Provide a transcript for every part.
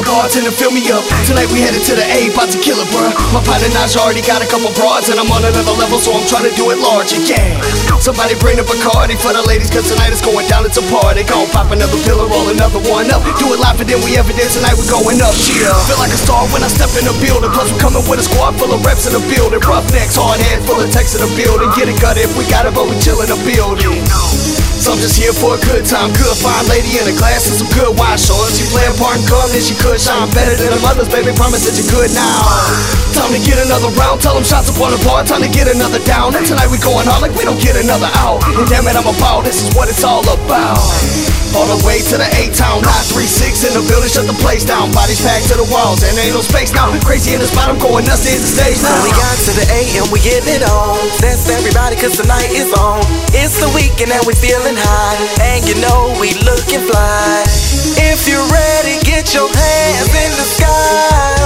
bartender, fill me up. Tonight we headed to the A, about to kill it, bruh. My partner Naja already got a couple broads, and I'm on another level, so I'm trying to do it larger, yeah. Somebody bring a Bacardi for the ladies, cause tonight it's going down, it's a party. Gon' pop another pill or roll another one up. Do it live and then we ever did, tonight we going up, yeah. Feel like a star when I step in the building, plus we coming with a squad full of reps in the building. Roughnecks, hard heads, full of texts in the building. Get it gutted if we got it, but we chill in the building. So I'm just here for a good time, good fine lady in a glass and some good wine. Show her she play a part and come, then she could shine better than the mothers, baby, promise that you're good now. Time to get another round, tell them shots up on the bar, time to get another down. And tonight we going hard like we don't get another out. And damn it, I'm about, this is what it's all about. All the way to the A-Town, 936 in the building, shut the place down. Bodies packed to the walls, and ain't no space now. Crazy in the spot, I'm going nuts, hit the stage now. So we got to the A and we getting it on. Dance everybody cause tonight is on. It's the weekend and we feeling high, and you know we looking fly. If you're ready, get your hands in the sky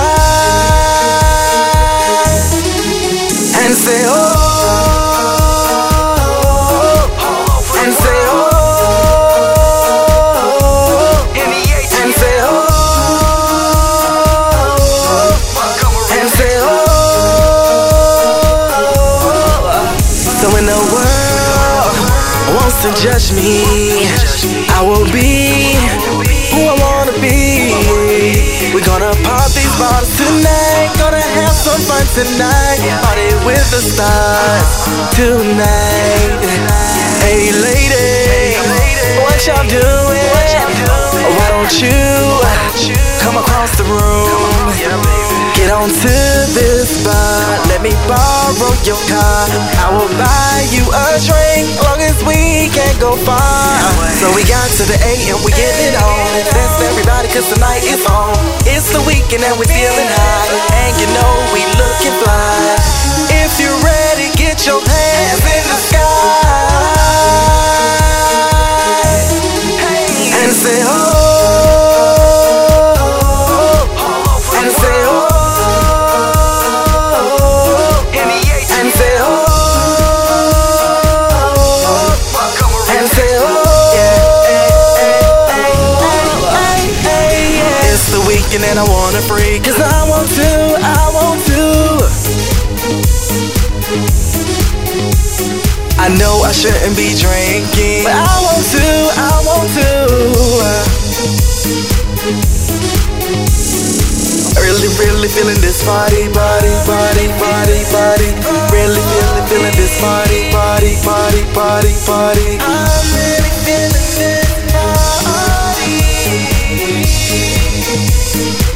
and say oh. To judge me, I will be who I wanna be. We're gonna pop these bottles tonight, gonna have some fun tonight. Party with the stars tonight. Hey lady, what y'all doing? Why don't you come across the room? Get on to this bar, let me borrow your car. I will buy you a drink, long as we can't go far. So we got to the A and we getting it on. Dance everybody cause tonight is on. It's the weekend and we feeling high, and you know we looking fly. If you're ready, get your hands in the sky and say oh. And I wanna freak, cause I want to. I know I shouldn't be drinking, but I want to. Really feeling this body. Really feeling this body. I'm really feeling this body.